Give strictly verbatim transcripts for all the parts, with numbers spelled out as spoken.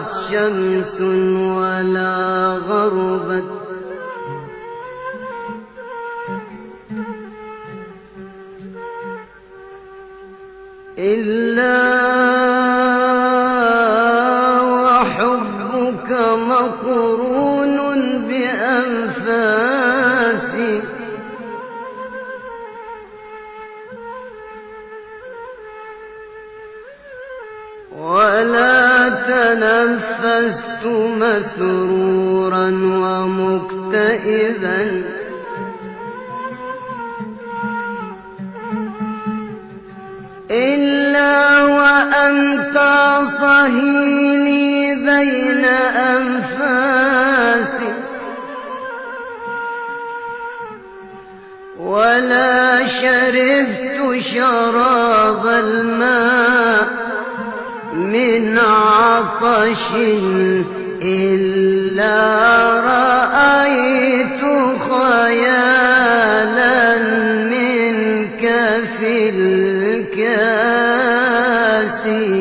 طلعت شمس ولا غربت إلا وحبك مقرون بأنفاسي ولا تنفست مسرورا ومكتئبا إلا وأنت صهيلي بين أنفاسي ولا شربت شراب الماء من عطش إلا رأيت خيالا منك في الكاس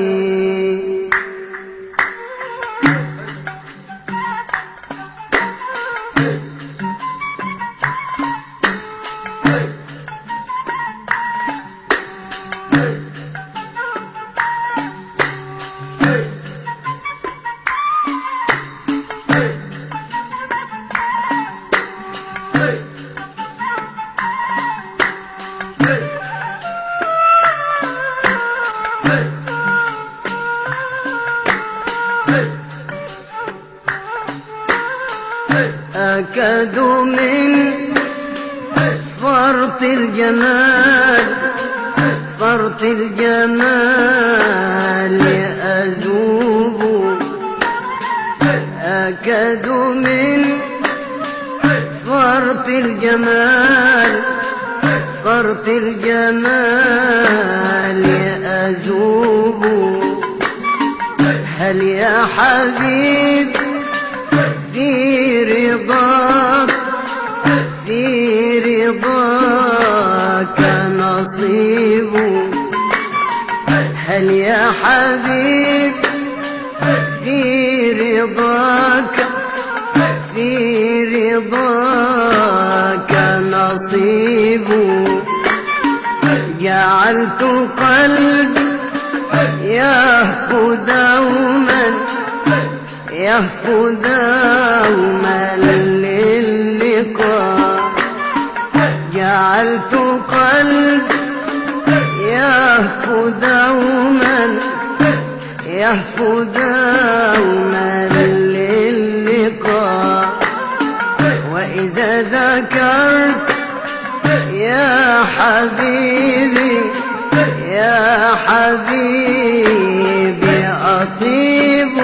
أكد من فرط الجمال فرط الجمال أذوب أكد من فرط الجمال فرط الجمال أذوب هل يا حبيب في رضاك في رضاك نصيب هل يا حبيب في رضاك في رضاك نصيب جعلت قلبي يهفو دوما يهفو دوما للقاء جعلت قلبي يهفو دوما يهفو دوما للقاء وإذا ذكرت يا حبيبي يا حبيبي أطيب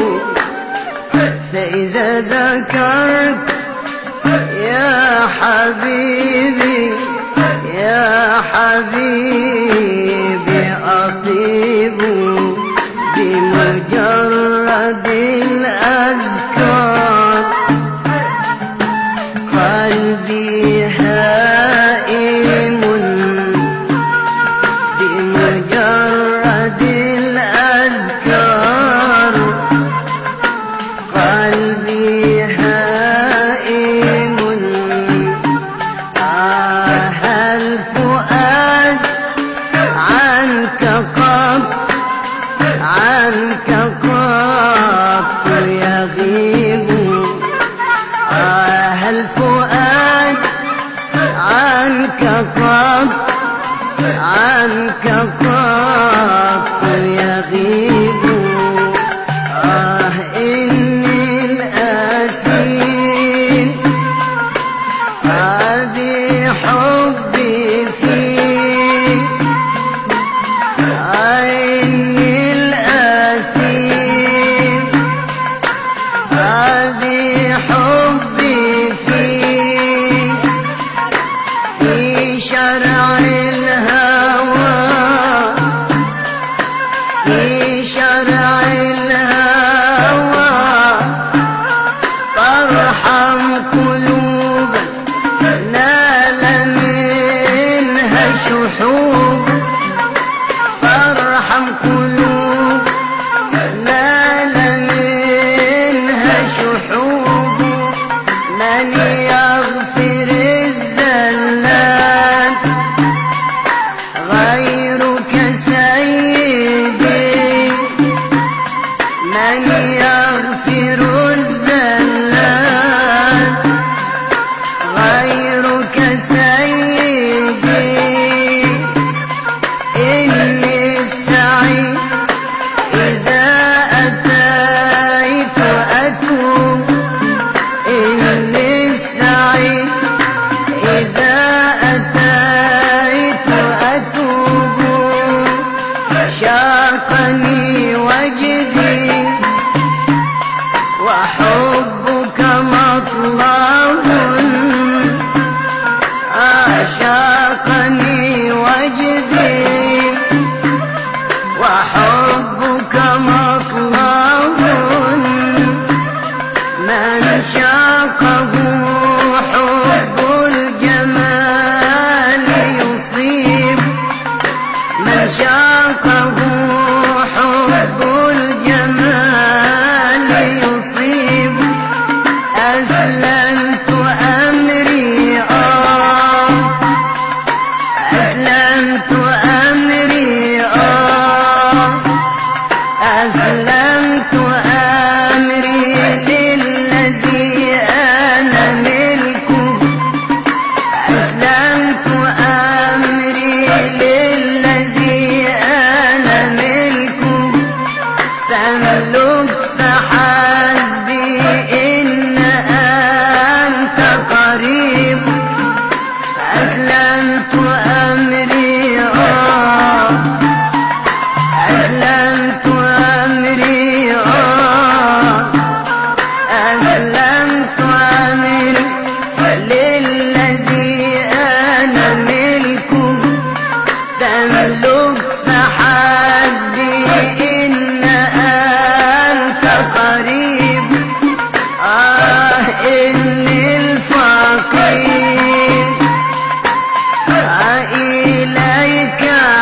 فإذا ذكرت يا حبيبي يا حبيبي أطيب بمجرد الأذكار قلبي هائم بمجرد الأذكار قلبي هائم آه الفؤاد عنك قط عنك قط يغيب آه الفؤاد عنك قط عنك قط يغيب آه إني الأسير هذه حبي فيك آه إني الأسير هذه حبي فيك في شرع الهوى في من يغفر الزلات غيرك سيدي، من يغفر الزلات غيرك سيدي. إني السعيد إذا أتيت أتوب، إني السعيد إذا أتيت أتوب. شاقني وجدي وحبك مطلب، أشاقني وجدي وحبك مطلب. من شاقه حب الجمال يصيب، من شاقه حب الجمال يصيب. أسلمت أمري آه أسلمت أمري آه أسلمت أمري للذي أنا ملكه، أسلمت أمري للذي أنا ملكه. تملك فحسبي إن أنت قريب. أسلمت أمري آه أسلمت أمري آه أسلمت أمري للذي أنا ملكه. تملك فحسبي إن أنت قريب. آه إني الفقير إليك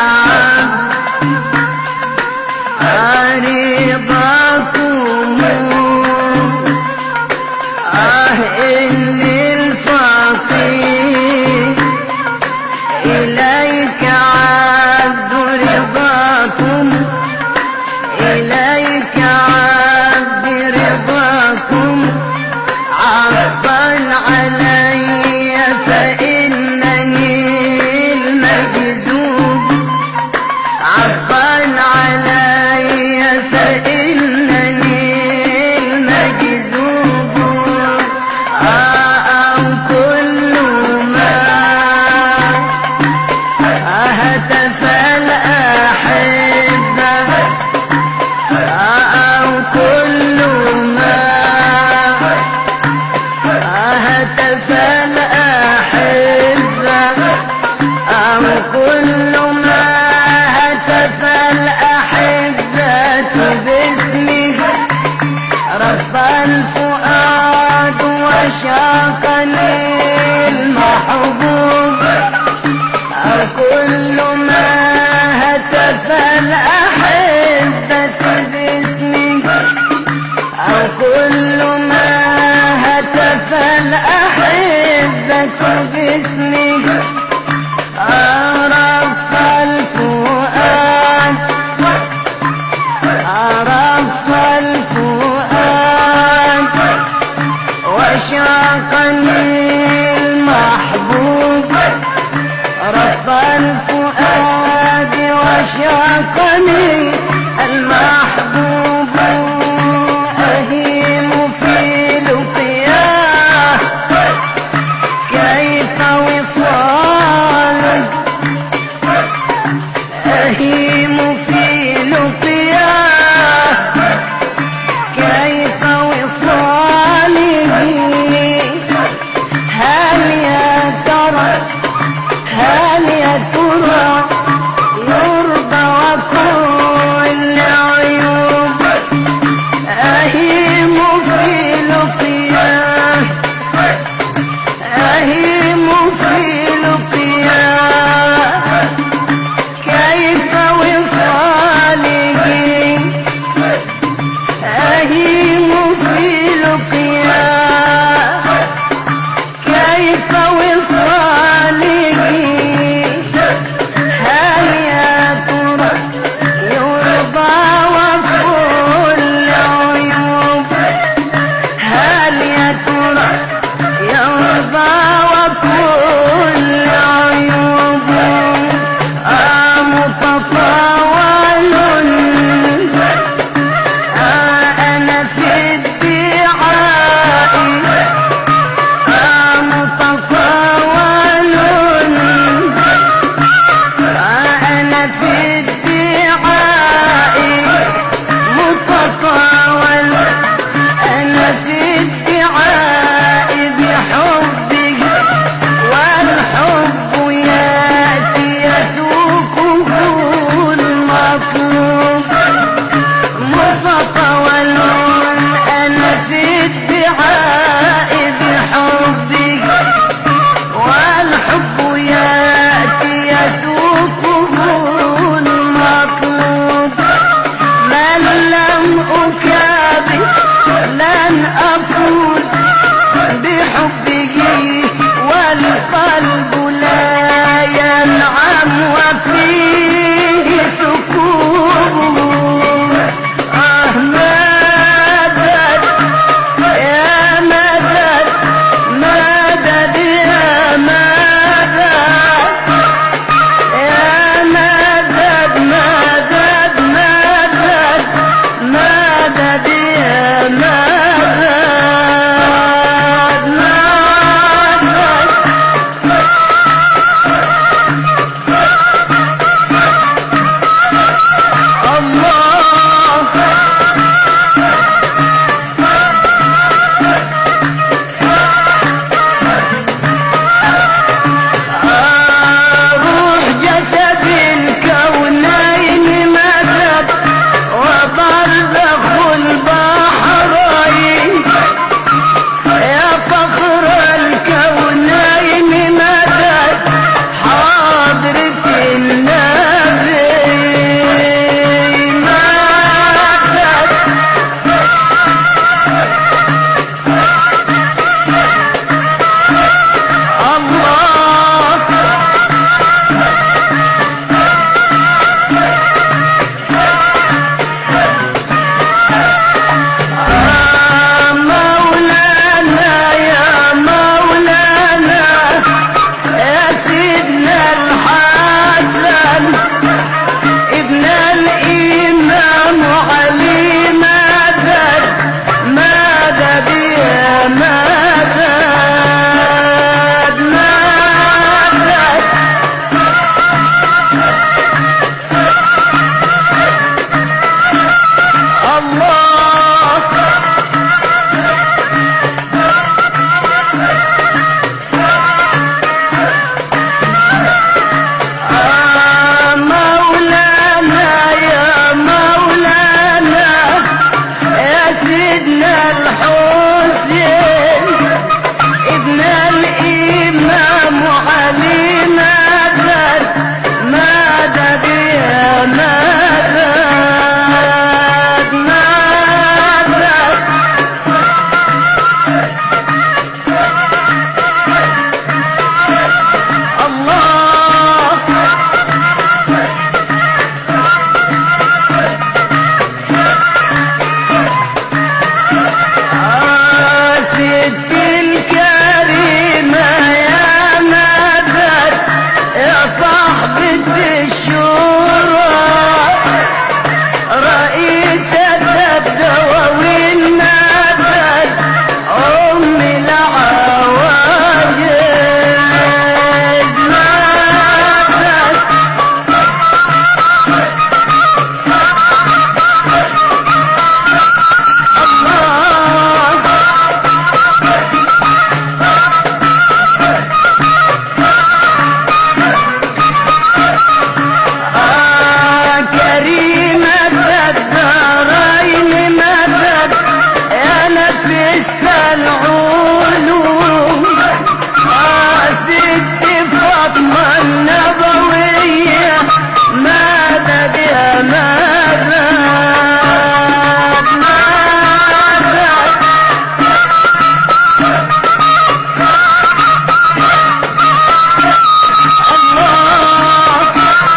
عبد رضاكم. آه إني الفقير إليك عبد رضاكم، إليك عبد رضاكم. عفوا علي فإنني المجذوب، عفوا علي فإنني المجذوب. أو كل ما هتف الأحبة، أو كل ما هتف الأحبة، أو كل ما هتف الأحبة باسمك. رف الفؤاد وشاقني المحبوب، أو كل ما هتف الأحبة باسمك، أو كل ما هتف الأحبة باسمك. أرف الفؤاد أرف الفؤاد وشاقني المحبوب. رف الفؤاد وشاقني